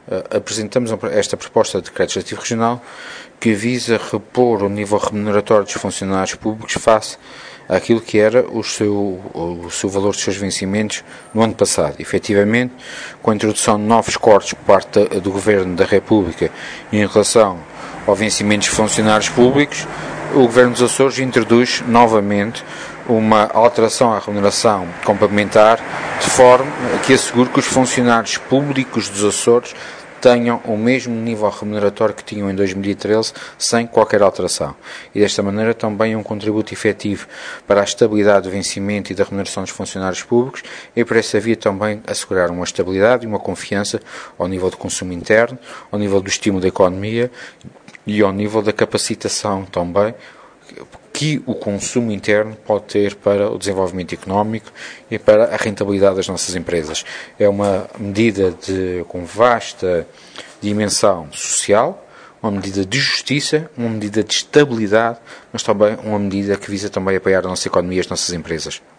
apresentamos esta proposta de decreto legislativo regional que visa repor o nível remuneratório dos funcionários públicos face àquilo que era o seu valor dos seus vencimentos no ano passado. Efetivamente, com a introdução de novos cortes por parte do Governo da República em relação ao vencimento dos funcionários públicos, o Governo dos Açores introduz novamente uma alteração à remuneração complementar de forma que assegure que os funcionários públicos dos Açores tenham o mesmo nível remuneratório que tinham em 2013, sem qualquer alteração. E desta maneira também é um contributo efetivo para a estabilidade do vencimento e da remuneração dos funcionários públicos e por essa via também assegurar uma estabilidade e uma confiança ao nível do consumo interno, ao nível do estímulo da economia e ao nível da capacitação também que o consumo interno pode ter para o desenvolvimento económico e para a rentabilidade das nossas empresas. É uma medida com vasta dimensão social, uma medida de justiça, uma medida de estabilidade, mas também uma medida que visa também apoiar a nossa economia e as nossas empresas.